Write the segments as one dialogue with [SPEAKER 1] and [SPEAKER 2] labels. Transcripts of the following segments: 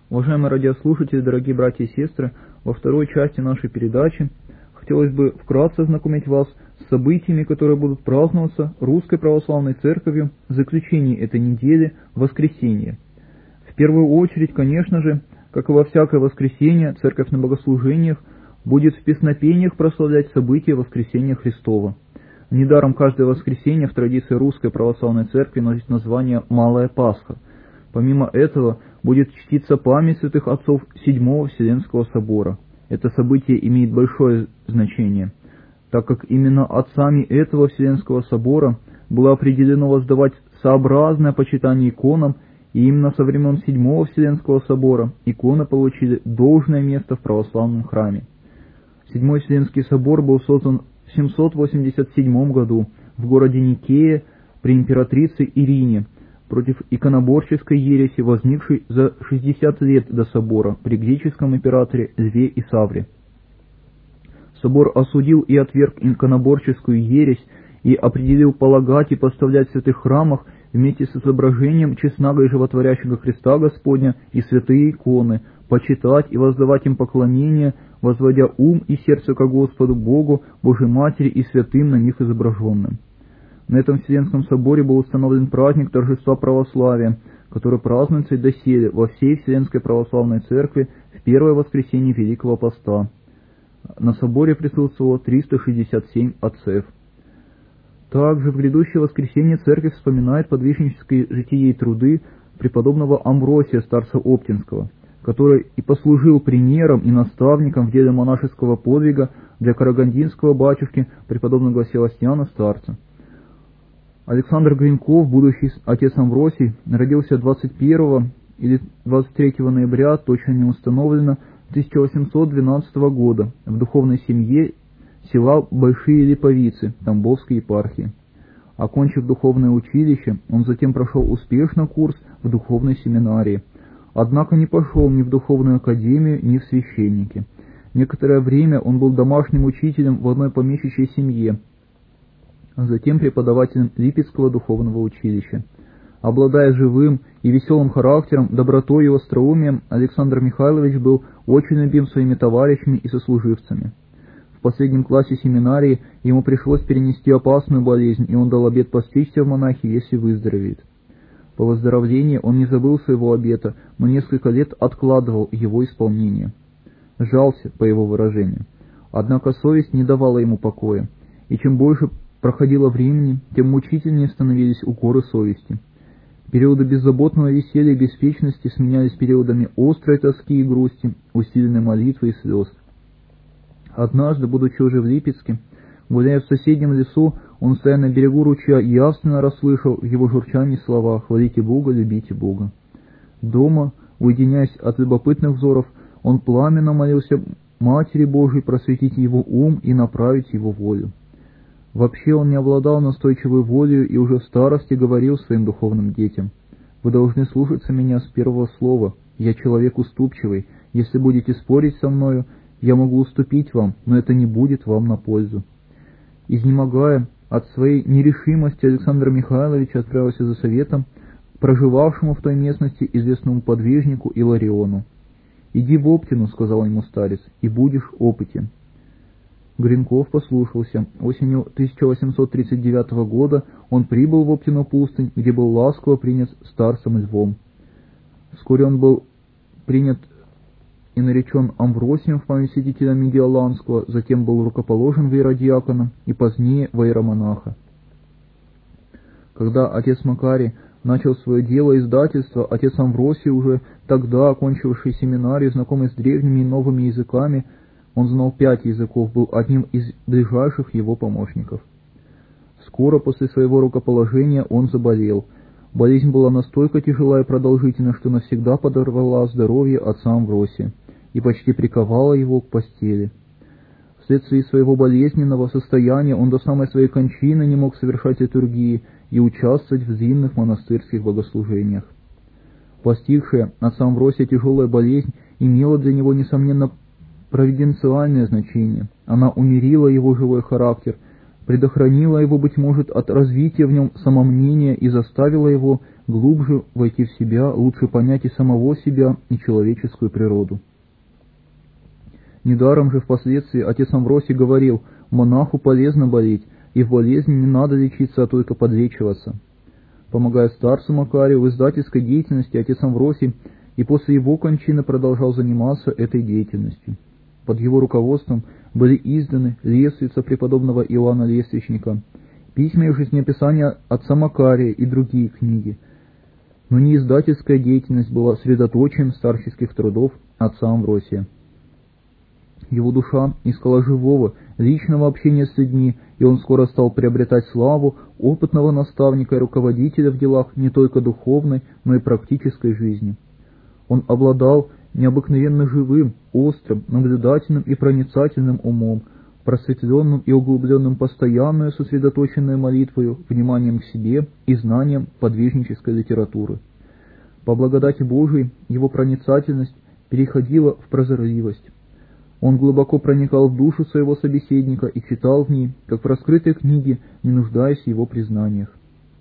[SPEAKER 1] Уважаемые радиослушатели, дорогие братья и сестры, во второй части нашей передачи хотелось бы вкратце ознакомить вас с событиями, которые будут праздноваться Русской Православной Церковью в заключении этой недели воскресенье. В первую очередь, конечно же, как и во всякое воскресенье, Церковь на богослужениях будет в песнопениях прославлять события Воскресения Христова. Недаром каждое воскресенье в традиции Русской Православной Церкви носит название «Малая Пасха». Помимо этого, будет чтиться память святых отцов Седьмого Вселенского собора. Это событие имеет большое значение, так как именно отцами этого Вселенского собора было определено воздавать сообразное почитание иконам, и именно со времен Седьмого Вселенского собора иконы получили должное место в православном храме. Седьмой Вселенский собор был создан в 787 году в городе Никее при императрице Ирине, против иконоборческой ереси, возникшей за 60 лет до собора при греческом императоре Льве Исавре. Собор осудил и отверг иконоборческую ересь и определил полагать и поставлять в святых храмах вместе с изображением честного и животворящего Христа Господня и святые иконы, почитать и воздавать им поклонение, возводя ум и сердце ко Господу Богу, Божьей Матери и святым на них изображенным. На этом Вселенском соборе был установлен праздник торжества православия, который празднуется и доселе во всей Вселенской Православной Церкви в первое воскресенье Великого Поста. На соборе присутствовало 367 отцев. Также в грядущее воскресенье Церковь вспоминает подвижнические жития и труды преподобного Амвросия, старца Оптинского, который и послужил примером и наставником в деле монашеского подвига для карагандинского батюшки преподобного Севастьяна старца. Александр Гринков, будущий отец Амвросий, родился 21 или 23 ноября, точно не установлено, 1812 года в духовной семье села Большие Липовицы Тамбовской епархии. Окончив духовное училище, он затем прошел успешно курс в духовной семинарии, однако не пошел ни в духовную академию, ни в священники. Некоторое время он был домашним учителем в одной помещичьей семье, а затем преподавателем Липецкого духовного училища. Обладая живым и веселым характером, добротой и остроумием, Александр Михайлович был очень любим своими товарищами и сослуживцами. В последнем классе семинарии ему пришлось перенести опасную болезнь, и он дал обет постричься в монахи, если выздоровеет. По выздоровлении он не забыл своего обета, но несколько лет откладывал его исполнение. Жался, по его выражению. Однако совесть не давала ему покоя, и чем больше проходило времени, тем мучительнее становились укоры совести. Периоды беззаботного веселья и беспечности сменялись периодами острой тоски и грусти, усиленной молитвы и слез. Однажды, будучи уже в Липецке, гуляя в соседнем лесу, он, стоя на берегу ручья, явственно расслышал в его журчании слова «Хвалите Бога, любите Бога». Дома, уединяясь от любопытных взоров, он пламенно молился Матери Божией просветить его ум и направить его волю. Вообще он не обладал настойчивой волей и уже в старости говорил своим духовным детям: «Вы должны слушаться меня с первого слова. Я человек уступчивый. Если будете спорить со мною, я могу уступить вам, но это не будет вам на пользу». Изнемогая от своей нерешимости, Александр Михайлович отправился за советом к проживавшему в той местности известному подвижнику Илариону. «Иди в Оптину, — сказал ему старец, — и будешь опытен». Гринков послушался. Осенью 1839 года он прибыл в Оптину пустынь, где был ласково принят старцем Львом. Вскоре он был принят и наречен Амвросием в память святителя Медиаланского, затем был рукоположен в иеродиакона и позднее в иеромонаха. Когда отец Макарий начал свое дело издательства, отец Амвросий, уже тогда окончивший семинарию, знакомый с древними и новыми языками, он знал 5 языков, был одним из ближайших его помощников. Скоро после своего рукоположения он заболел. Болезнь была настолько тяжела и продолжительна, что навсегда подорвала здоровье отца Амвросия и почти приковала его к постели. Вследствие своего болезненного состояния он до самой своей кончины не мог совершать литургии и участвовать в длинных монастырских богослужениях. Постигшая отца Амвросия тяжелая болезнь имела для него, несомненно, провиденциальное значение. Она умерила его живой характер, предохранила его, быть может, от развития в нем самомнения и заставила его глубже войти в себя, лучше понять и самого себя, и человеческую природу. Недаром же впоследствии отец Амвросий говорил: монаху полезно болеть, и в болезни не надо лечиться, а только подлечиваться. Помогая старцу Макарию в издательской деятельности, отец Амвросий и после его кончины продолжал заниматься этой деятельностью. Под его руководством были изданы лествица преподобного Иоанна Лествичника, письма и жизнеописания отца Макария и другие книги. Но не издательская деятельность была средоточием старческих трудов отца Амвросия. Его душа искала живого, личного общения с людьми, и он скоро стал приобретать славу опытного наставника и руководителя в делах не только духовной, но и практической жизни. Он обладал необыкновенно живым, острым, наблюдательным и проницательным умом, просветленным и углубленным постоянную сосредоточенную молитвою, вниманием к себе и знанием подвижнической литературы. По благодати Божией его проницательность переходила в прозорливость. Он глубоко проникал в душу своего собеседника и читал в ней, как в раскрытой книге, не нуждаясь в его признаниях.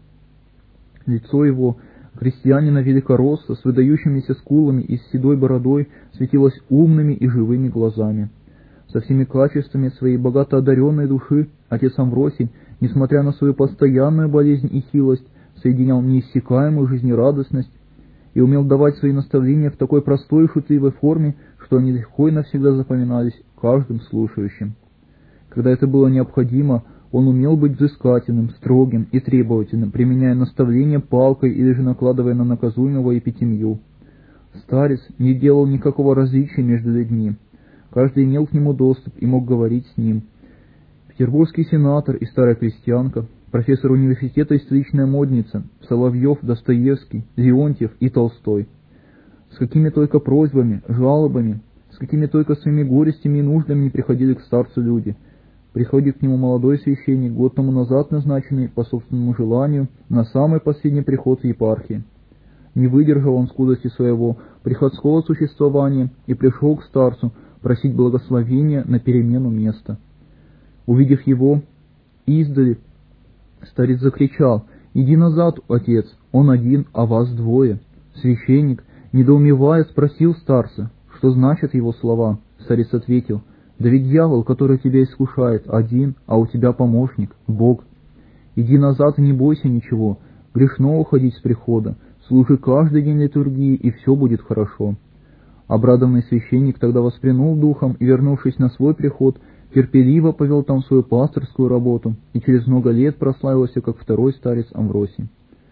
[SPEAKER 1] Лицо его, крестьянина великороста, с выдающимися скулами и с седой бородой, светилось умными и живыми глазами. Со всеми качествами своей богато одаренной души отец Амвросий, несмотря на свою постоянную болезнь и хилость, соединял неиссякаемую жизнерадостность и умел давать свои наставления в такой простой и шутливой форме, что они легко и навсегда запоминались каждым слушающим. Когда это было необходимо, он умел быть взыскательным, строгим и требовательным, применяя наставления палкой или же накладывая на наказуемого епитемью. Старец не делал никакого различия между людьми. Каждый имел к нему доступ и мог говорить с ним. Петербургский сенатор и старая крестьянка, профессор университета и столичная модница, Соловьев, Достоевский, Леонтьев и Толстой. С какими только просьбами, жалобами, с какими только своими горестями и нуждами не приходили к старцу люди. Приходит к нему молодой священник, год тому назад назначенный по собственному желанию на самый последний приход в епархии. Не выдержал он скудости своего приходского существования и пришел к старцу просить благословения на перемену места. Увидев его издали, старец закричал: «Иди назад, отец, он один, а вас двое». Священник, недоумевая, спросил старца, что значат его слова. Старец ответил: «Да ведь дьявол, который тебя искушает, один, а у тебя помощник, Бог. Иди назад и не бойся ничего, грешно уходить с прихода, служи каждый день литургии, и все будет хорошо». Обрадованный священник тогда воспрянул духом и, вернувшись на свой приход, терпеливо повел там свою пасторскую работу и через много лет прославился как второй старец Амвросий.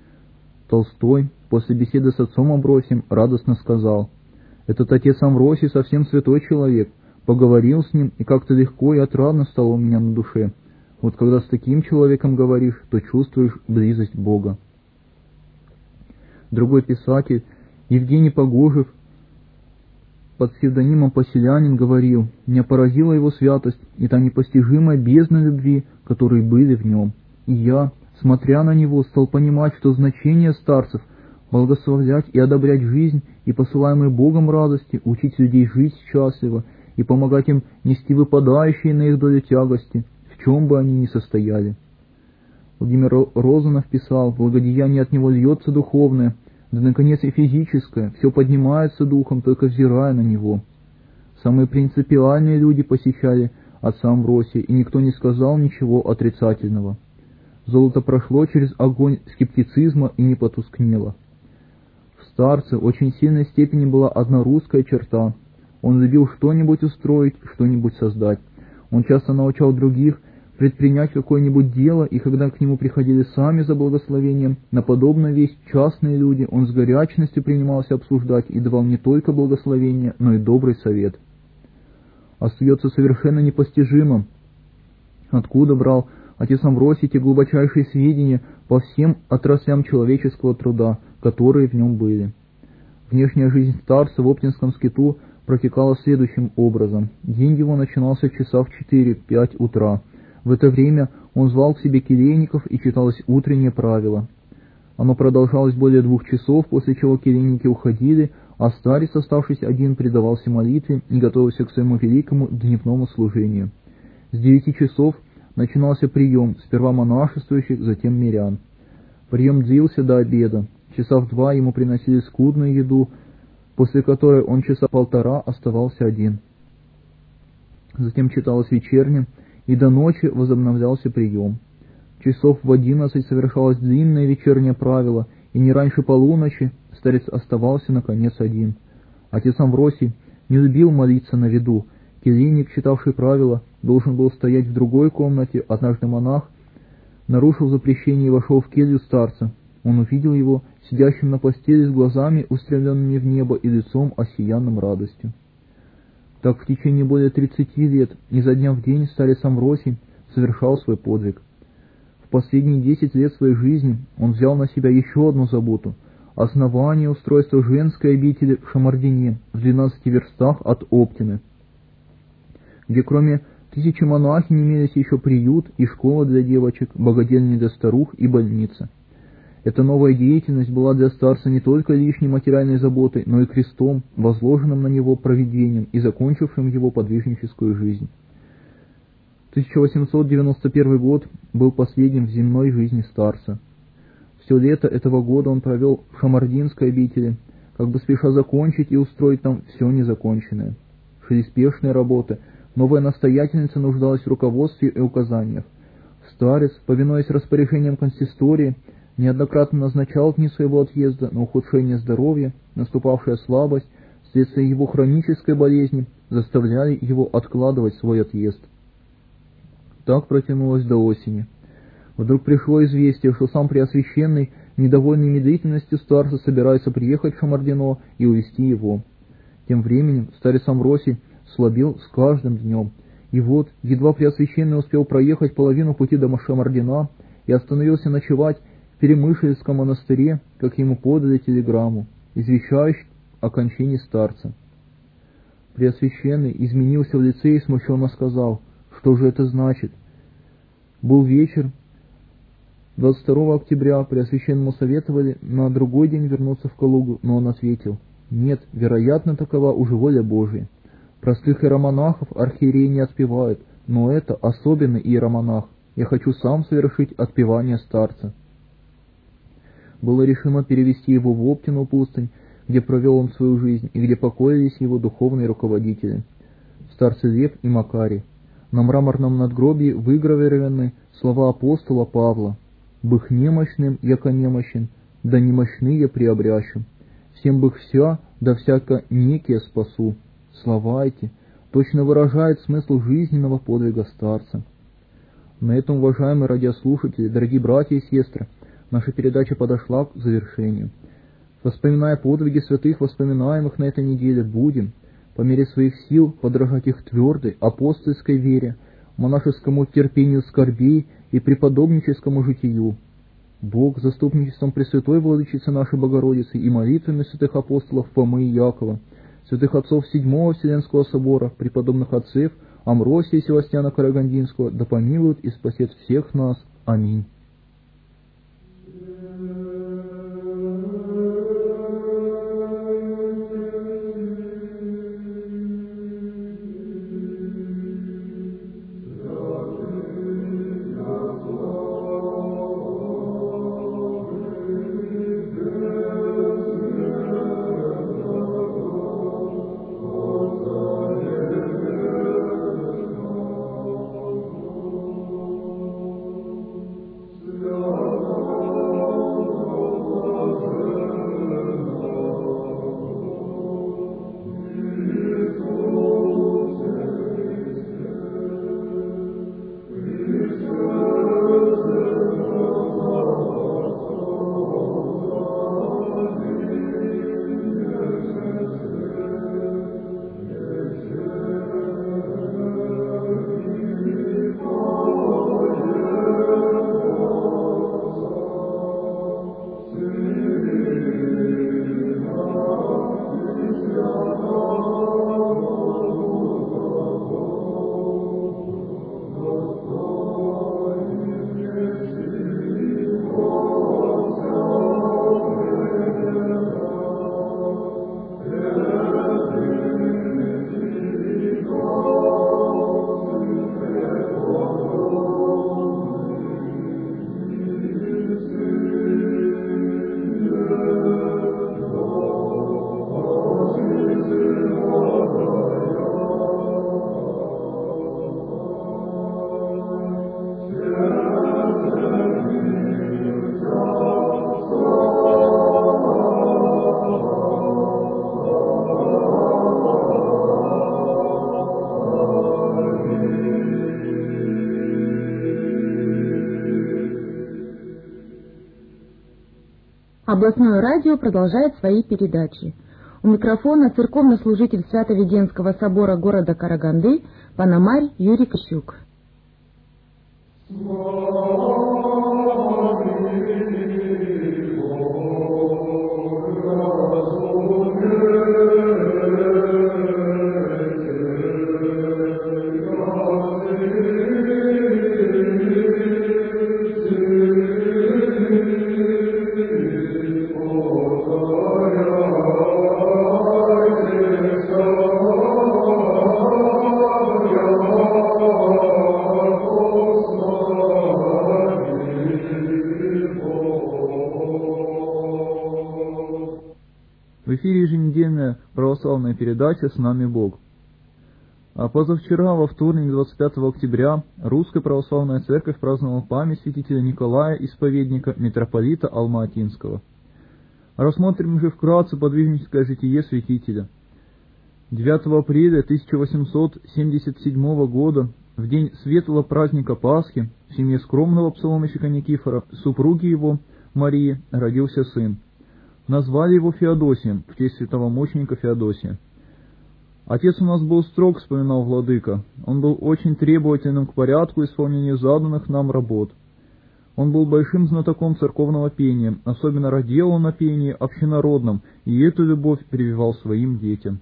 [SPEAKER 1] Толстой после беседы с отцом Амвросием радостно сказал: «Этот отец Амвросий совсем святой человек, поговорил с ним, и как-то легко и отрадно стало у меня на душе. Вот когда с таким человеком говоришь, то чувствуешь близость Бога». Другой писатель, Евгений Погожев, под псевдонимом Поселянин, говорил: «Меня поразила его святость и та непостижимая бездна любви, которые были в нем. И я, смотря на него, стал понимать, что значение старцев — благословлять и одобрять жизнь и посылаемые Богом радости, учить людей жить счастливо и помогать им нести выпадающие на их долю тягости, в чем бы они ни состояли». Владимир Розанов писал: «Благодеяние от него льется духовное, да, наконец, и физическое, все поднимается духом, только взирая на него». Самые принципиальные люди посещали отца Амвросия, и никто не сказал ничего отрицательного. Золото прошло через огонь скептицизма и не потускнело. В старце очень сильной степени была одна русская черта. Он любил что-нибудь устроить, что-нибудь создать. Он часто научал других предпринять какое-нибудь дело, и когда к нему приходили сами за благословением на подобную весть частные люди, он с горячностью принимался обсуждать и давал не только благословение, но и добрый совет. Остается совершенно непостижимым, откуда брал отец Амвросий те глубочайшие сведения по всем отраслям человеческого труда, которые в нем были. Внешняя жизнь старца в Оптинском скиту протекала следующим образом. День его начинался часа в 4-5 утра. В это время он звал к себе келейников и читалось утреннее правило. Оно продолжалось более 2 часов, после чего келейники уходили, а старец, оставшись один, предавался молитве и готовился к своему великому дневному служению. С 9 часов начинался прием, сперва монашествующих, затем мирян. Прием длился до обеда. Часа в 2 ему приносили скудную еду, после которой он часа 1,5 оставался один. Затем читалось вечерне, и до ночи возобновлялся прием. Часов в 11 совершалось длинное вечернее правило, и не раньше полуночи старец оставался наконец один. Отец Амвросий не любил молиться на виду. Келейник, читавший правила, должен был стоять в другой комнате. Однажды монах нарушил запрещение и вошел в келью старца. Он увидел его, сидящим на постели с глазами, устремленными в небо, и лицом осиянным радостью. Так в течение более 30 лет, изо дня в день, старец Амвросий совершал свой подвиг. В последние 10 лет своей жизни он взял на себя еще одну заботу – основание устройства женской обители в Шамардине, в 12 верстах от Оптины, где кроме 1000 монахинь имелись еще приют и школа для девочек, богадельня для старух и больница. Эта новая деятельность была для старца не только лишней материальной заботой, но и крестом, возложенным на него провидением и закончившим его подвижническую жизнь. 1891 год был последним в земной жизни старца. Все лето этого года он провел в Шамардинской обители, как бы спеша закончить и устроить там все незаконченное. Шли спешные работы, новая настоятельница нуждалась в руководстве и указаниях. Старец, повинуясь распоряжениям консистории, неоднократно назначал дни своего отъезда, но ухудшение здоровья, наступавшая слабость, вследствие его хронической болезни, заставляли его откладывать свой отъезд. Так протянулось до осени. Вдруг пришло известие, что сам Преосвященный, недовольный медлительностью старца, собирается приехать в Шамардино и увезти его. Тем временем старец Амвросий слабел с каждым днем, и вот, едва Преосвященный успел проехать половину пути до Шамардина и остановился ночевать в Перемышльском монастыре, как ему подали телеграмму, извещающую о кончине старца. Преосвященный изменился в лице и смущенно сказал: «Что же это значит?» Был вечер 22 октября, Преосвященному советовали на другой день вернуться в Калугу, но он ответил: «Нет, вероятно, такова уже воля Божия. Простых иеромонахов архиереи не отпевают, но это особенный иеромонах. Я хочу сам совершить отпевание старца». Было решено перевести его в Оптину пустынь, где провел он свою жизнь и где покоились его духовные руководители, старцы Лев и Макарий. На мраморном надгробии выгравированы слова апостола Павла: «Бых немощным, яко немощен, да немощны я приобрящу. Всем бых вся, да всяко некие спасу». Слова эти точно выражают смысл жизненного подвига старца. На этом, уважаемые радиослушатели, дорогие братья и сестры, наша передача подошла к завершению. Воспоминая подвиги святых, воспоминаемых на этой неделе, будем, по мере своих сил, подражать их твердой апостольской вере, монашескому терпению скорбей и преподобническому житию. Бог, заступничеством Пресвятой Владычицы нашей Богородицы и молитвами святых апостолов Фомы и Якова, святых отцов Седьмого Вселенского собора, преподобных отцев Амвросия и Севастьяна Карагандинского, да помилует и спасет всех нас. Аминь.
[SPEAKER 2] областное радио продолжает свои передачи. У микрофона церковнослужитель Свято-Веденского собора города Караганды Пономарь Юрий Кощук.
[SPEAKER 1] В эфире еженедельная православная передача «С нами Бог». А позавчера, во вторник, 25 октября, Русская Православная Церковь праздновала память святителя Николая, исповедника, митрополита Алма-Атинского. Рассмотрим же вкратце подвижническое житие святителя. 9 апреля 1877 года, в день светлого праздника Пасхи, в семье скромного псаломщика Никифора, супруги его, Марии, родился сын. Назвали его Феодосием, в честь святого мученика Феодосия. Отец у нас был строг, вспоминал владыка. Он был очень требовательным к порядку исполнения заданных нам работ. Он был большим знатоком церковного пения, особенно радел на пении общенародном, и эту любовь прививал своим детям.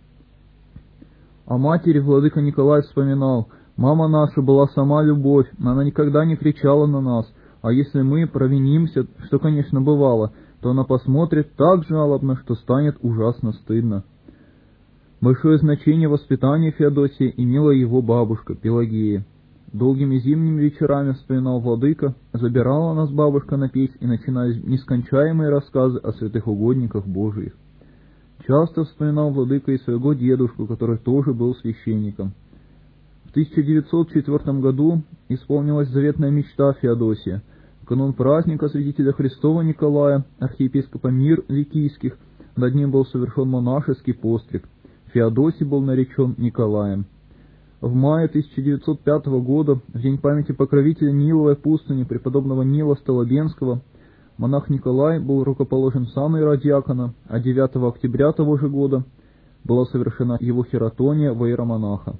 [SPEAKER 1] О матери владыка Николай вспоминал: «Мама наша была сама любовь, она никогда не кричала на нас, а если мы провинимся, что, конечно, бывало, то она посмотрит так жалобно, что станет ужасно стыдно». Большое значение воспитания Феодосия имела его бабушка Пелагея. Долгими зимними вечерами, вспоминал владыка, забирала нас бабушка на печь, и начинались нескончаемые рассказы о святых угодниках Божиих. Часто вспоминал владыка и своего дедушку, который тоже был священником. В 1904 году исполнилась заветная мечта Феодосия. В канун праздника святителя Христова Николая, архиепископа Мир Ликийских, над ним был совершен монашеский постриг. Феодосий был наречен Николаем. В мае 1905 года, в день памяти покровителя Ниловой пустыни, преподобного Нила Столобенского, монах Николай был рукоположен в сан иеродиакона, а 9 октября того же года была совершена его хератония в иеромонаха.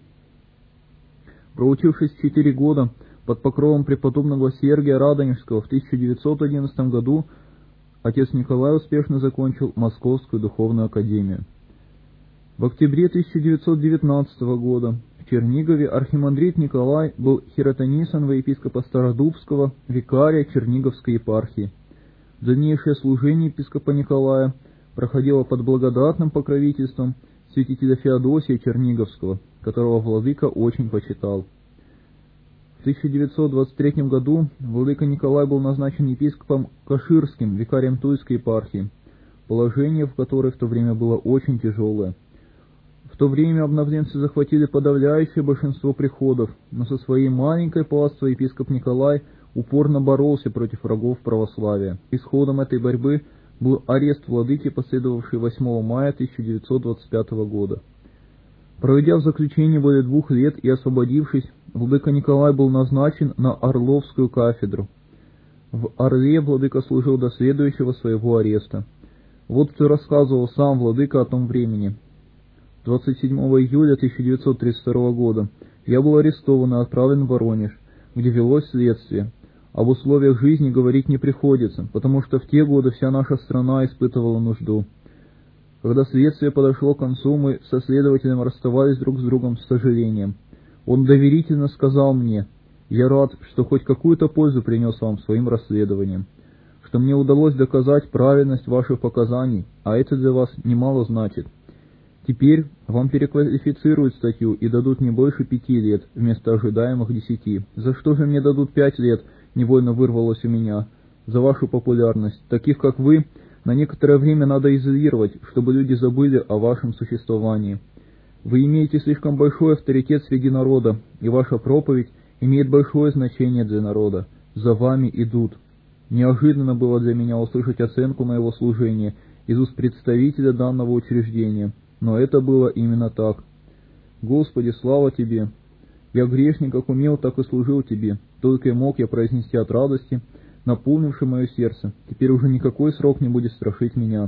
[SPEAKER 1] Проучившись 4 года под покровом преподобного Сергия Радонежского, в 1911 году отец Николай успешно закончил Московскую духовную академию. В октябре 1919 года в Чернигове архимандрит Николай был хиротонисан во епископа Стародубского, викария Черниговской епархии. Дальнейшее служение епископа Николая проходило под благодатным покровительством святителя Феодосия Черниговского, которого владыка очень почитал. В 1923 году владыка Николай был назначен епископом Каширским, викарием Тульской епархии, положение в которой в то время было очень тяжелое. В то время обновленцы захватили подавляющее большинство приходов, но со своей маленькой паствой епископ Николай упорно боролся против врагов православия. Исходом этой борьбы был арест владыки, последовавший 8 мая 1925 года. Проведя в заключении более 2 лет и освободившись, владыка Николай был назначен на Орловскую кафедру. В Орле владыка служил до следующего своего ареста. Вот что рассказывал сам владыка о том времени. 27 июля 1932 года я был арестован и отправлен в Воронеж, где велось следствие. Об условиях жизни говорить не приходится, потому что в те годы вся наша страна испытывала нужду. Когда следствие подошло к концу, мы со следователем расставались друг с другом с сожалением. Он доверительно сказал мне: «Я рад, что хоть какую-то пользу принес вам своим расследованием, что мне удалось доказать правильность ваших показаний, а это для вас немало значит. Теперь вам переквалифицируют статью и дадут не больше 5 лет вместо ожидаемых 10. За что же мне дадут 5 лет?» Невольно вырвалось у меня. «За вашу популярность. Таких, как вы, на некоторое время надо изолировать, чтобы люди забыли о вашем существовании. Вы имеете слишком большой авторитет среди народа, и ваша проповедь имеет большое значение для народа. За вами идут». Неожиданно было для меня услышать оценку моего служения из уст представителя данного учреждения. Но это было именно так. «Господи, слава Тебе! Я грешник, как умел, так и служил Тебе. Только и мог я произнести от радости наполнивший мое сердце. Теперь уже никакой срок не будет страшить меня.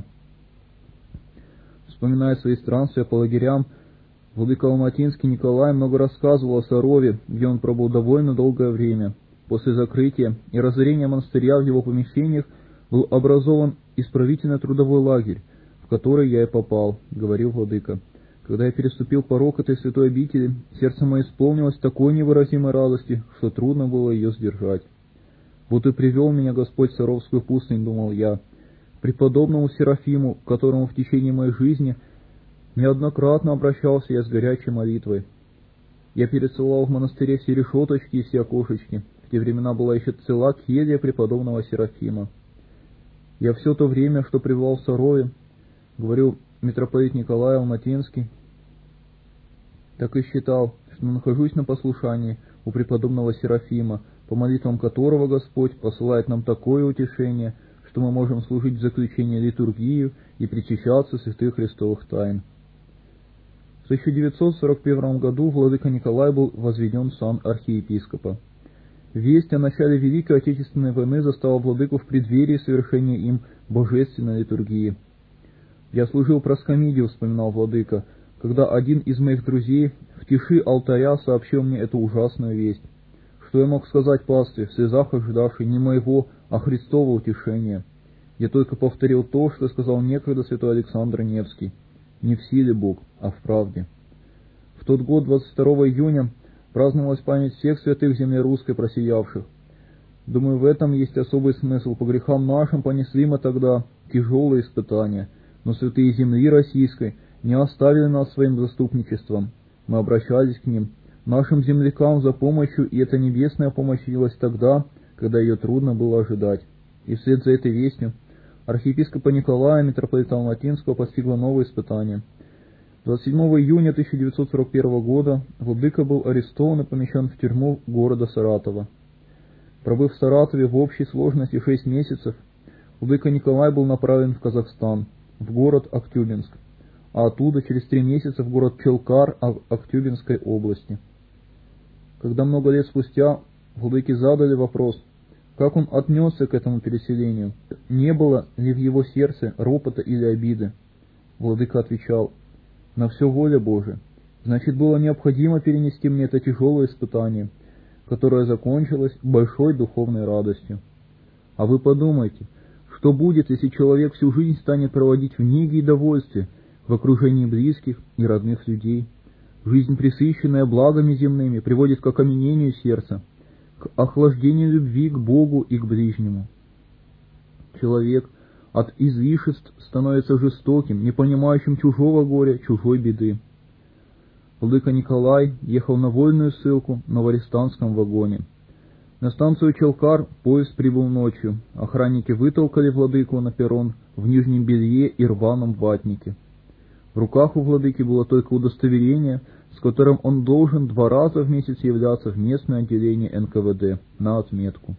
[SPEAKER 1] Вспоминая свои странствия по лагерям, владыка Алматинский Николай много рассказывал о Сарове, где он пробыл довольно долгое время. После закрытия и разорения монастыря в его помещениях был образован исправительно-трудовой лагерь, в который я и попал, говорил владыка. Когда я переступил порог этой святой обители, сердце мое исполнилось такой невыразимой радости, что трудно было ее сдержать. Вот и привел меня Господь в Саровскую пустынь, думал я, к преподобному Серафиму, к которому в течение моей жизни неоднократно обращался я с горячей молитвой. Я пересылал в монастыре все решеточки и все окошечки. В те времена была еще цела келья преподобного Серафима. Я все то время, что пребывал в Сарове, говорил митрополит Николай Алматинский, так и считал, что нахожусь на послушании у преподобного Серафима, по молитвам которого Господь посылает нам такое утешение, что мы можем служить в заключении литургию и причащаться святых христовых тайн. В 1941 году владыка Николай был возведен в сан архиепископа. Весть о начале Великой Отечественной войны застала владыку в преддверии совершения им божественной литургии. «Я служил проскомидию», — вспоминал владыка, «когда один из моих друзей в тиши алтаря сообщил мне эту ужасную весть. Что я мог сказать пастве, в слезах ожидавшей не моего, а Христова утешения? Я только повторил то, что сказал некогда святой Александр Невский. Не в силе Бог, а в правде». В тот год, 22 июня, праздновалась память всех святых земли русской просиявших. Думаю, в этом есть особый смысл. По грехам нашим понесли мы тогда тяжелые испытания, но святые земли российской не оставили нас своим заступничеством. Мы обращались к ним, нашим землякам, за помощью, и эта небесная помощь явилась тогда, когда ее трудно было ожидать. И вслед за этой вестью архиепископа Николая, митрополита Алматинского, постигло новое испытание. 27 июня 1941 года владыка был арестован и помещен в тюрьму города Саратова. Пробыв в Саратове в общей сложности 6 месяцев, владыка Николай был направлен в Казахстан, в город Актюбинск, а оттуда через 3 месяца в город Челкар Актюбинской области. Когда много лет спустя владыке задали вопрос, как он отнесся к этому переселению, не было ли в его сердце ропота или обиды, владыка отвечал: «На все воля Божия. Значит, было необходимо перенести мне это тяжелое испытание, которое закончилось большой духовной радостью. А вы подумайте, что будет, если человек всю жизнь станет проводить в неге и довольстве, в окружении близких и родных людей? Жизнь, пресыщенная благами земными, приводит к окаменению сердца, к охлаждению любви к Богу и к ближнему. Человек от излишеств становится жестоким, не понимающим чужого горя, чужой беды. Владыка Николай ехал на вольную ссылку на в арестантском вагоне. На станцию Челкар поезд прибыл ночью. Охранники вытолкали владыку на перрон в нижнем белье и рваном ватнике. В руках у владыки было только удостоверение, с которым он должен 2 раза в месяц являться в местное отделение НКВД на отметку.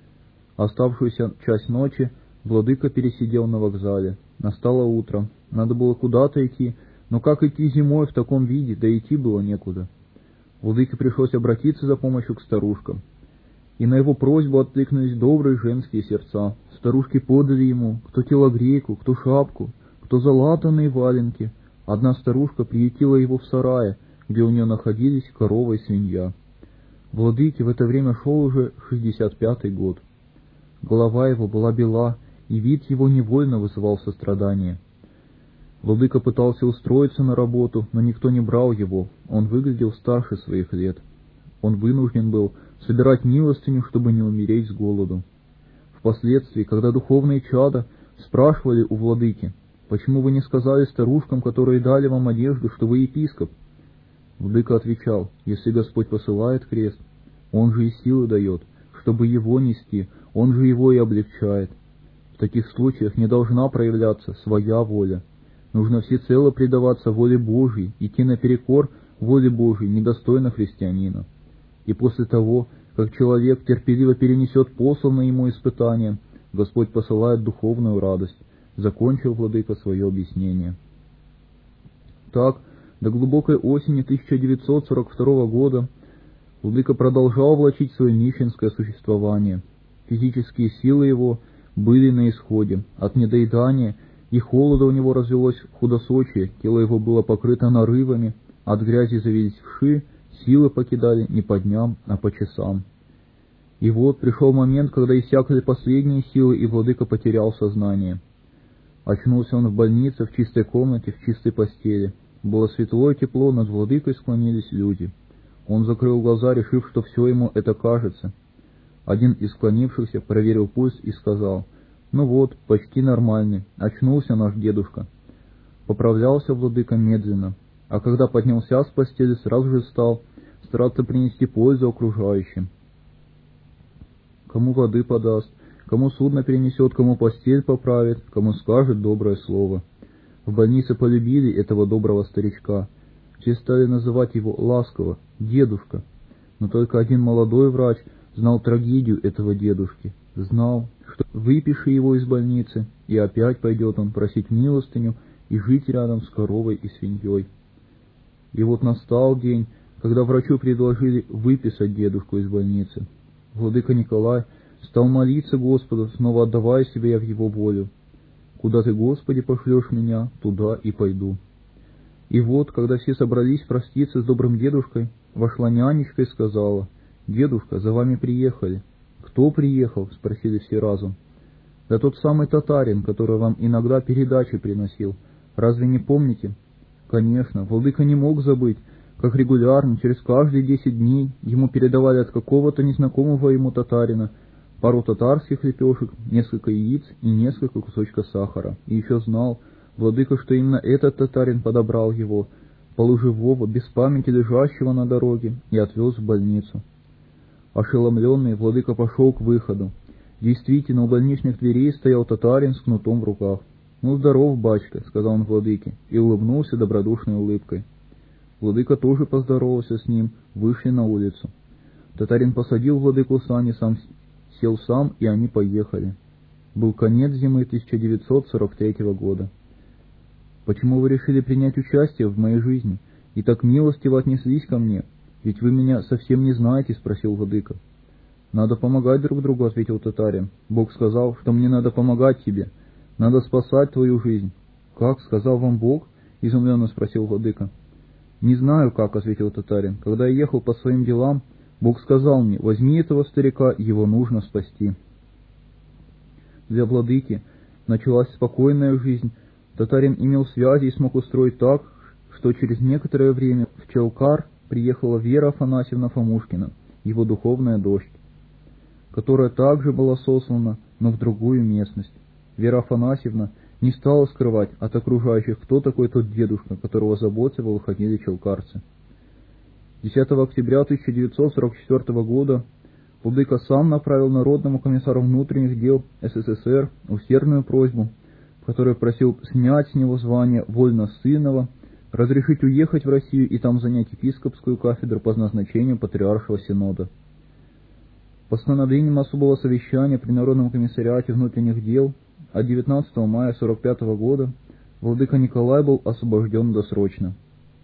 [SPEAKER 1] Оставшуюся часть ночи владыка пересидел на вокзале. Настало утро. Надо было куда-то идти, но как идти зимой в таком виде, да идти было некуда. Владыке пришлось обратиться за помощью к старушкам. И на его просьбу откликнулись добрые женские сердца. Старушки подали ему кто телогрейку, кто шапку, кто залатанные валенки. Одна старушка приютила его в сарае, где у нее находились корова и свинья. Владыке в это время шел уже 65-й год. Голова его была бела, и вид его невольно вызывал сострадание. Владыка пытался устроиться на работу, но никто не брал его, он выглядел старше своих лет. Он вынужден был собирать милостыню, чтобы не умереть с голоду. Впоследствии, когда духовные чада спрашивали у владыки: «Почему вы не сказали старушкам, которые дали вам одежду, что вы епископ?» Владыка отвечал: «Если Господь посылает крест, Он же и силы дает, чтобы его нести, Он же его и облегчает. В таких случаях не должна проявляться своя воля. Нужно всецело предаваться воле Божьей, идти наперекор воле Божьей, недостойно христианина. И после того, как человек терпеливо перенесет посланное ему испытание, Господь посылает духовную радость», — закончил владыка свое объяснение. Так, до глубокой осени 1942 года владыка продолжал влачить свое нищенское существование. физические силы его были на исходе. От недоедания и холода у него развелось худосочие, тело его было покрыто нарывами, от грязи завелись вши, силы покидали не по дням, а по часам. И вот пришел момент, когда иссякли последние силы, и владыка потерял сознание. Очнулся он в больнице, в чистой комнате, в чистой постели. Было светло и тепло, над владыкой склонились люди. Он закрыл глаза, решив, что все ему это кажется. Один из склонившихся проверил пульс и сказал: «Ну вот, почти нормальный, очнулся наш дедушка». Поправлялся владыка медленно, а когда поднялся с постели, сразу же стал стараться принести пользу окружающим. Кому воды подаст, кому судно перенесет, кому постель поправит, кому скажет доброе слово. В больнице полюбили этого доброго старичка. Все стали называть его ласково «дедушка». Но только один молодой врач знал трагедию этого дедушки. Знал, что выпиши его из больницы, и опять пойдет он просить милостыню и жить рядом с коровой и свиньей. И вот настал день, когда врачу предложили выписать дедушку из больницы. Владыка Николай стал молиться Господу, снова отдавая себя в его волю. «Куда ты, Господи, пошлешь меня, туда и пойду». И вот, когда все собрались проститься с добрым дедушкой, вошла нянечка и сказала: «Дедушка, за вами приехали». «Кто приехал?» — спросили все разом. «Да тот самый татарин, который вам иногда передачи приносил. Разве не помните?» Конечно, владыка не мог забыть, как регулярно, через каждые 10 дней, ему передавали от какого-то незнакомого ему татарина пару татарских лепешек, несколько яиц и несколько кусочков сахара. И еще знал владыка, что именно этот татарин подобрал его, полуживого, без памяти лежащего на дороге, и отвез в больницу. Ошеломленный, владыка пошел к выходу. Действительно, у больничных дверей стоял татарин с кнутом в руках. «Ну, здоров, бачка», — сказал он владыке, и улыбнулся добродушной улыбкой. Владыка тоже поздоровался с ним, вышли на улицу. Татарин посадил владыку в сани, сел сам, и они поехали. Был конец зимы 1943 года. «Почему вы решили принять участие в моей жизни и так милостиво отнеслись ко мне? Ведь вы меня совсем не знаете», — спросил владыка. «Надо помогать друг другу», — ответил татарин. «Бог сказал, что мне надо помогать тебе. Надо спасать твою жизнь». «Как, сказал вам Бог?» — изумленно спросил владыка. «Не знаю как», — ответил татарин. «Когда я ехал по своим делам, Бог сказал мне: возьми этого старика, его нужно спасти». Для владыки началась спокойная жизнь. Татарин имел связи и смог устроить так, что через некоторое время в Челкар приехала Вера Афанасьевна Фомушкина, его духовная дочь, которая также была сослана, но в другую местность. Вера Афанасьевна не стала скрывать от окружающих, кто такой тот дедушка, которого заботливо выходили челкарцы. 10 октября 1944 года владыка сам направил Народному комиссару внутренних дел СССР усердную просьбу, в которой просил снять с него звание вольно-сынного, разрешить уехать в Россию и там занять епископскую кафедру по назначению Патриаршего Синода. Постановлением особого совещания при Народном комиссариате внутренних дел от 19 мая 1945 года владыка Николай был освобожден досрочно.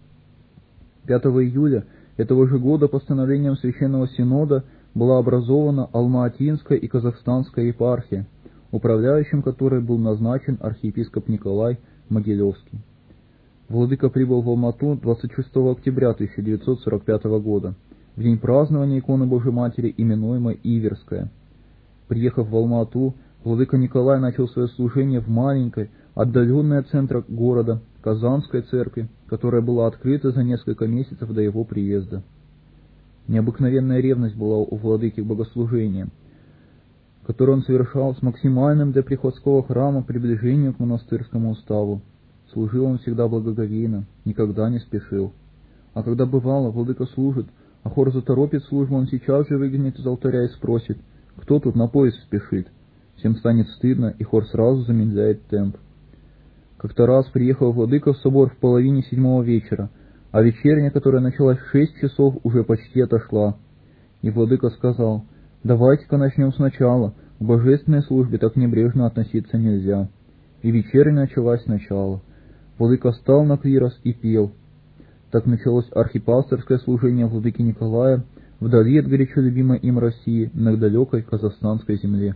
[SPEAKER 1] 5 июля этого же года постановлением Священного Синода была образована Алма-Атинская и Казахстанская епархия, управляющим которой был назначен архиепископ Николай Могилевский. Владыка прибыл в Алмату 26 октября 1945 года, в день празднования иконы Божьей Матери, именуемой Иверская. Приехав в Алмату, владыка Николай начал свое служение в маленькой, отдаленной от центра города, Казанской церкви, которая была открыта за несколько месяцев до его приезда. Необыкновенная ревность была у владыки к богослужениям, которое он совершал с максимальным для приходского храма приближением к монастырскому уставу. Служил он всегда благоговейно, никогда не спешил. А когда бывало, владыка служит, а хор заторопит службу, он сейчас же выглянет из алтаря и спросит: «Кто тут на поезд спешит?» Всем станет стыдно, и хор сразу замедляет темп. Как-то раз приехал владыка в собор в половине 7 вечера, а вечерня, которая началась в 6 часов, уже почти отошла. И владыка сказал: «Давайте-ка начнем сначала, к божественной службе так небрежно относиться нельзя». И вечерня началась сначала. Владыка встал на клирос и пел. Так началось архипасторское служение владыки Николая вдали от горячо любимой им России, на далекой казахстанской земле.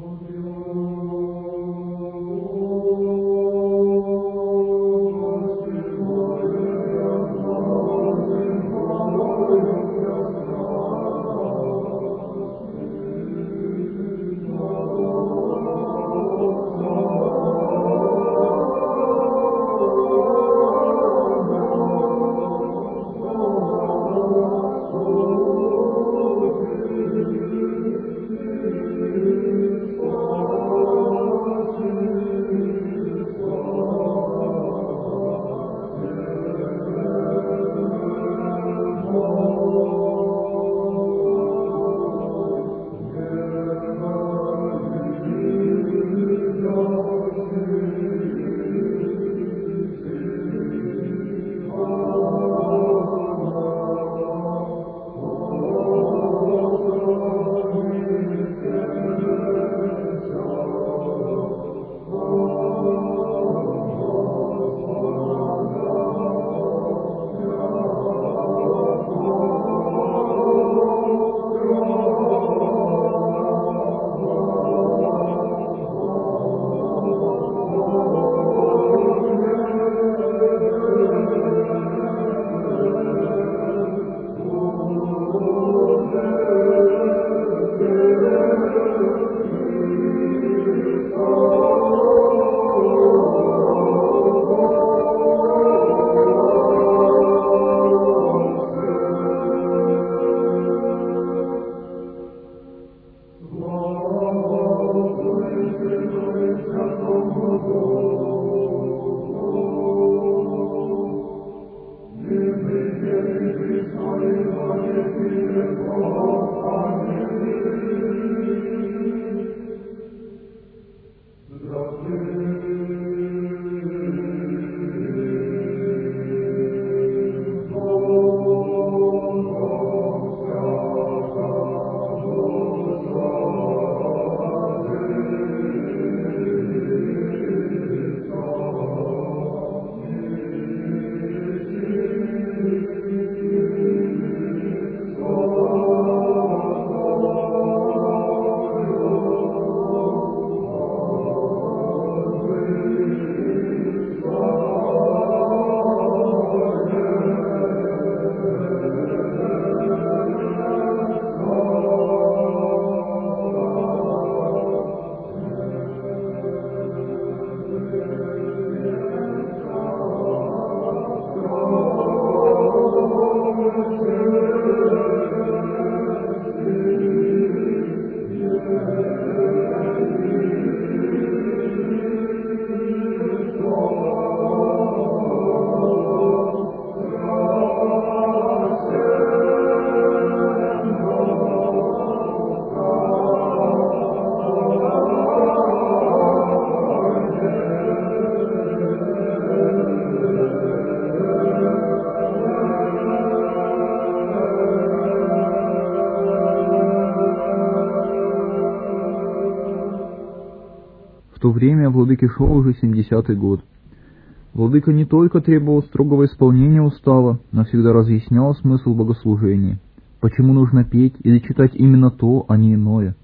[SPEAKER 1] В то время владыке шел уже 70-й год. Владыка не только требовал строгого исполнения устава, но всегда разъяснял смысл богослужения, почему нужно петь или читать именно то, а не иное.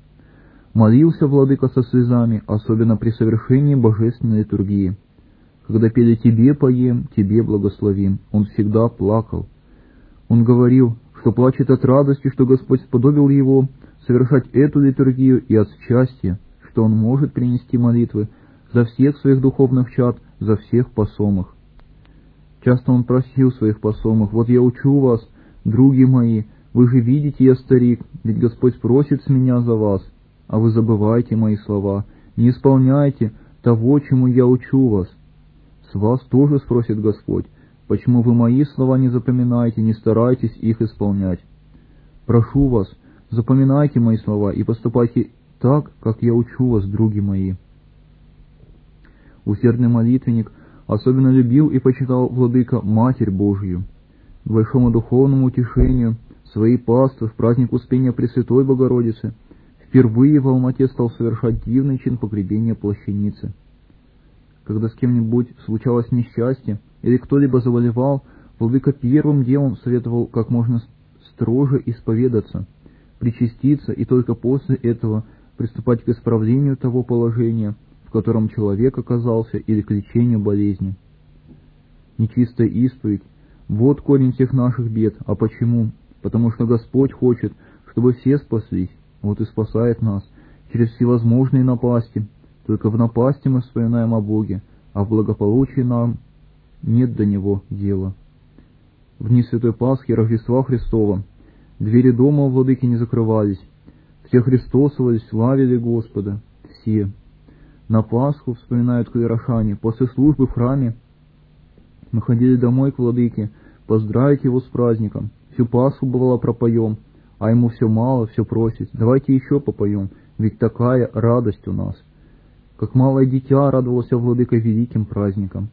[SPEAKER 1] Молился владыка со слезами, особенно при совершении божественной литургии. Когда пели «Тебе поем, Тебе благословим», он всегда плакал. Он говорил, что плачет от радости, что Господь сподобил его совершать эту литургию, и от счастья, что он может принести молитвы за всех своих духовных чад, за всех посомых. Часто он просил своих посомых: «Вот я учу вас, други мои, вы же видите, я старик, ведь Господь просит с меня за вас, а вы забываете мои слова, не исполняйте того, чему я учу вас. С вас тоже спросит Господь, почему вы мои слова не запоминаете, не стараетесь их исполнять. Прошу вас, запоминайте мои слова и поступайте так, как я учу вас, други мои». Усердный молитвенник особенно любил и почитал владыка Матерь Божию. К большому духовному утешению своей паствы в праздник Успения Пресвятой Богородицы впервые в Алмате стал совершать дивный чин погребения плащаницы. Когда с кем-нибудь случалось несчастье или кто-либо заболевал, владыка первым делом советовал как можно строже исповедаться, причаститься и только после этого приступать к исправлению того положения, в котором человек оказался, или к лечению болезни. Нечистая исповедь – вот корень всех наших бед. А почему? Потому что Господь хочет, чтобы все спаслись, вот и спасает нас через всевозможные напасти. Только в напасти мы вспоминаем о Боге, а в благополучии нам нет до Него дела. В дни Святой Пасхи, Рождества Христова, двери дома у Владыки не закрывались, все христосовались, славили Господа, все. На Пасху, вспоминают клерошане, после службы в храме мы ходили домой к Владыке, поздравить его с праздником. Всю Пасху, бывало, пропоем, а ему все мало, все просит: давайте еще попоем, ведь такая радость у нас. Как малое дитя радовался Владыка великим праздникам.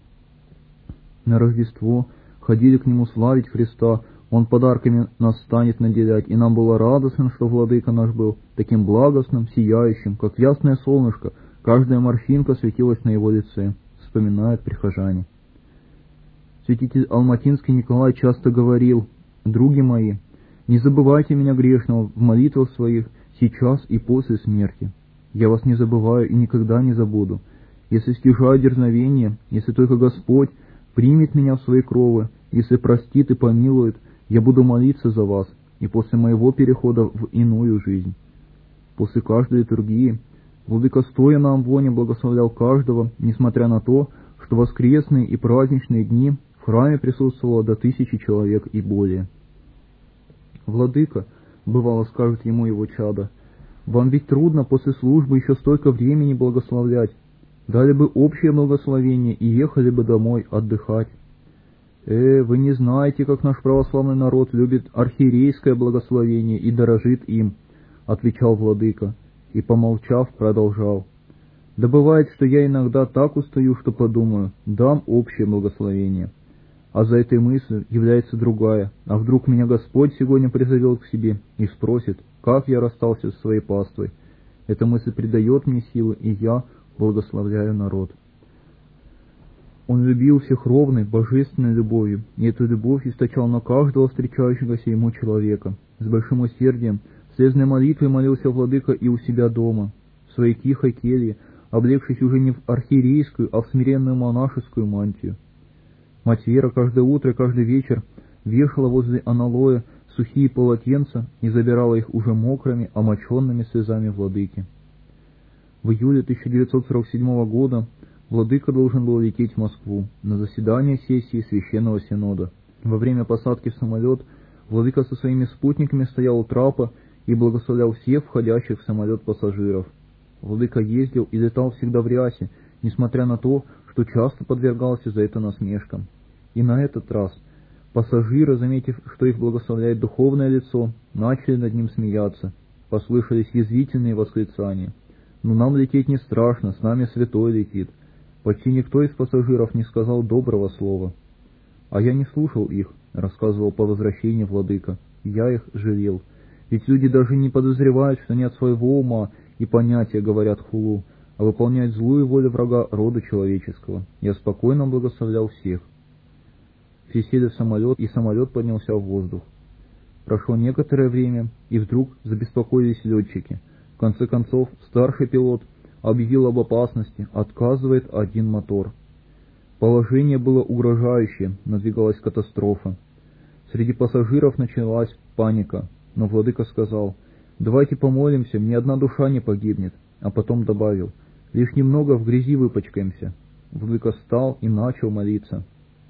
[SPEAKER 1] На Рождество ходили к нему славить Христа, он подарками нас станет наделять, и нам было радостно, что Владыка наш был таким благостным, сияющим, как ясное солнышко, каждая морщинка светилась на его лице, вспоминают прихожане. Святитель Алматинский Николай часто говорил: «Други мои, не забывайте меня грешного в молитвах своих сейчас и после смерти. Я вас не забываю и никогда не забуду. Если стяжаю дерзновение, если только Господь примет меня в свои кровы, если простит и помилует, я буду молиться за вас и после моего перехода в иную жизнь». После каждой литургии Владыка стоя на амвоне благословлял каждого, несмотря на то, что воскресные и праздничные дни в храме присутствовало до 1000 человек и более. «Владыка, — бывало скажет ему его чадо, — вам ведь трудно после службы еще столько времени благословлять. Дали бы общее благословение и ехали бы домой отдыхать». Вы не знаете, как наш православный народ любит архиерейское благословение и дорожит им, — отвечал Владыка, и, помолчав, продолжал: «Да бывает, что я иногда так устаю, что подумаю, дам общее благословение. А за этой мыслью является другая: а вдруг меня Господь сегодня призовет к себе и спросит, как я расстался со своей паствой. Эта мысль придает мне силы, и я благословляю народ». Он любил всех ровной, божественной любовью, и эту любовь источал на каждого встречающегося ему человека. С большим усердием, слезной молитвой молился Владыка и у себя дома, в своей тихой келье, облегшись уже не в архиерейскую, а в смиренную монашескую мантию. Мать Вера каждое утро и каждый вечер вешала возле аналоя сухие полотенца и забирала их уже мокрыми, омоченными слезами Владыки. В июле 1947 года Владыка должен был лететь в Москву на заседание сессии Священного Синода. Во время посадки в самолет Владыка со своими спутниками стоял у трапа и благословлял всех входящих в самолет пассажиров. Владыка ездил и летал всегда в рясе, несмотря на то, что часто подвергался за это насмешкам. И на этот раз пассажиры, заметив, что их благословляет духовное лицо, начали над ним смеяться. Послышались язвительные восклицания: «Ну нам лететь не страшно, с нами святой летит». Почти никто из пассажиров не сказал доброго слова. «А я не слушал их», — рассказывал по возвращении Владыка. «Я их жалел. Ведь люди даже не подозревают, что не от своего ума и понятия говорят хулу, а выполняют злую волю врага рода человеческого. Я спокойно благословлял всех». Все сели в самолет, и самолет поднялся в воздух. Прошло некоторое время, и вдруг забеспокоились летчики. В конце концов, старший пилот объявил об опасности, отказывает один мотор. Положение было угрожающее, надвигалась катастрофа. Среди пассажиров началась паника, но Владыка сказал: «Давайте помолимся, ни одна душа не погибнет», а потом добавил: «Лишь немного в грязи выпачкаемся». Владыка встал и начал молиться.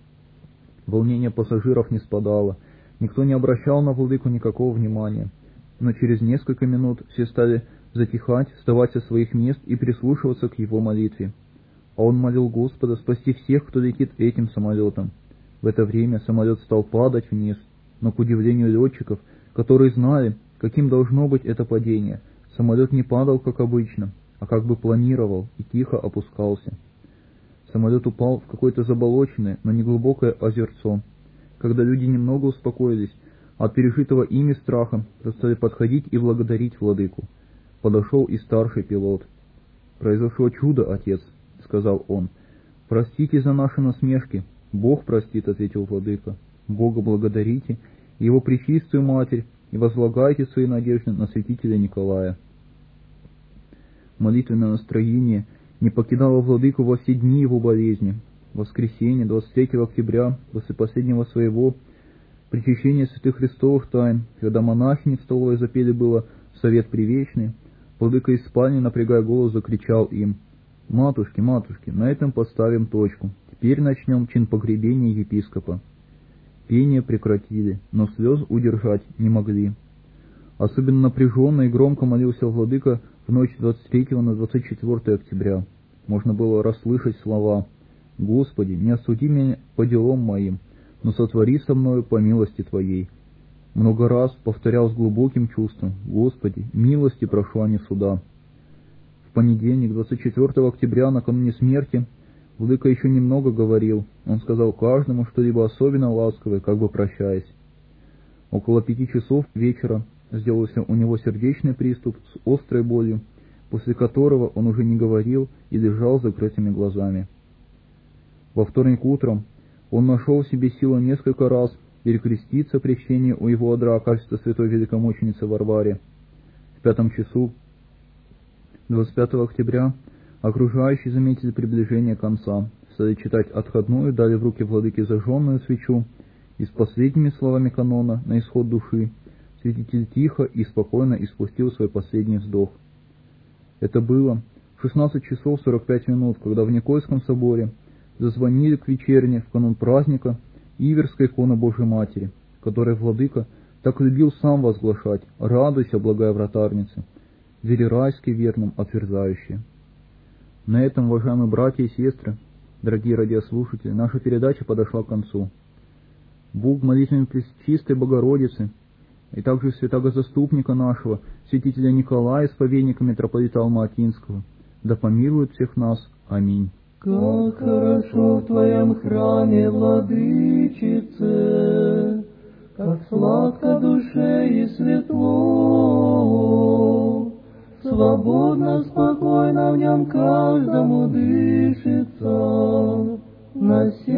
[SPEAKER 1] Волнение пассажиров не спадало, никто не обращал на Владыку никакого внимания, но через несколько минут все стали затихать, вставать со своих мест и прислушиваться к его молитве. А он молил Господа спасти всех, кто летит этим самолетом. В это время самолет стал падать вниз, но, к удивлению летчиков, которые знали, каким должно быть это падение, самолет не падал, как обычно, а как бы планировал и тихо опускался. Самолет упал в какое-то заболоченное, но неглубокое озерцо. Когда люди немного успокоились от пережитого ими страха, то стали подходить и благодарить Владыку. Подошел и старший пилот. «Произошло чудо, отец», — сказал он. «Простите за наши насмешки». «Бог простит», — ответил Владыка. «Бога благодарите и его пречистую Матерь, и возлагайте свои надежды на святителя Николая. Молитвенное настроение не покидало владыку во все дни его болезни. В воскресенье, 23 октября, после последнего своего причащения святых Христовых тайн, когда монахини в столовой запели было «Совет привечный», владыка из спальни, напрягая голос, закричал им: «Матушки, матушки, на этом поставим точку. Теперь начнем чин погребения епископа». Пение прекратили, но слез удержать не могли. Особенно напряженно и громко молился владыка в ночь 23 на 24 октября. Можно было расслышать слова: «Господи, не осуди меня по делам моим, но сотвори со мною по милости Твоей». Много раз повторял с глубоким чувством: «Господи, милости прошу, а не суда». В понедельник, 24 октября, накануне смерти, владыка еще немного говорил. Он сказал каждому что-либо особенно ласковое, как бы прощаясь. Около 5 часов вечера сделался у него сердечный приступ с острой болью, после которого он уже не говорил и лежал с закрытыми глазами. Во вторник утром он нашел в себе силу несколько раз перекреститься при чтении у его одра качества святой великомученицы Варваре. В 5 часу 25 октября окружающие заметили приближение конца, стали читать отходную, дали в руки владыке зажженную свечу, и с последними словами канона на исход души святитель тихо и спокойно испустил свой последний вздох. Это было в 16 часов 45 минут, когда в Никольском соборе зазвонили к вечерне в канун праздника Иверской иконы Божией Матери, которой владыка так любил сам возглашать: «Радуйся, благая вратарница, двери райские верным отверзающие». На этом, уважаемые братья и сестры, дорогие радиослушатели, наша передача подошла к концу. Бог молитвами Пречистой Богородицы и также святого заступника нашего, святителя Николая, исповедника митрополита Алма-Атинского, да помилует всех нас. Аминь.
[SPEAKER 3] Как хорошо в Твоем храме, Владычице, как сладко душе и светло, свободно, спокойно в нем каждому дышится. На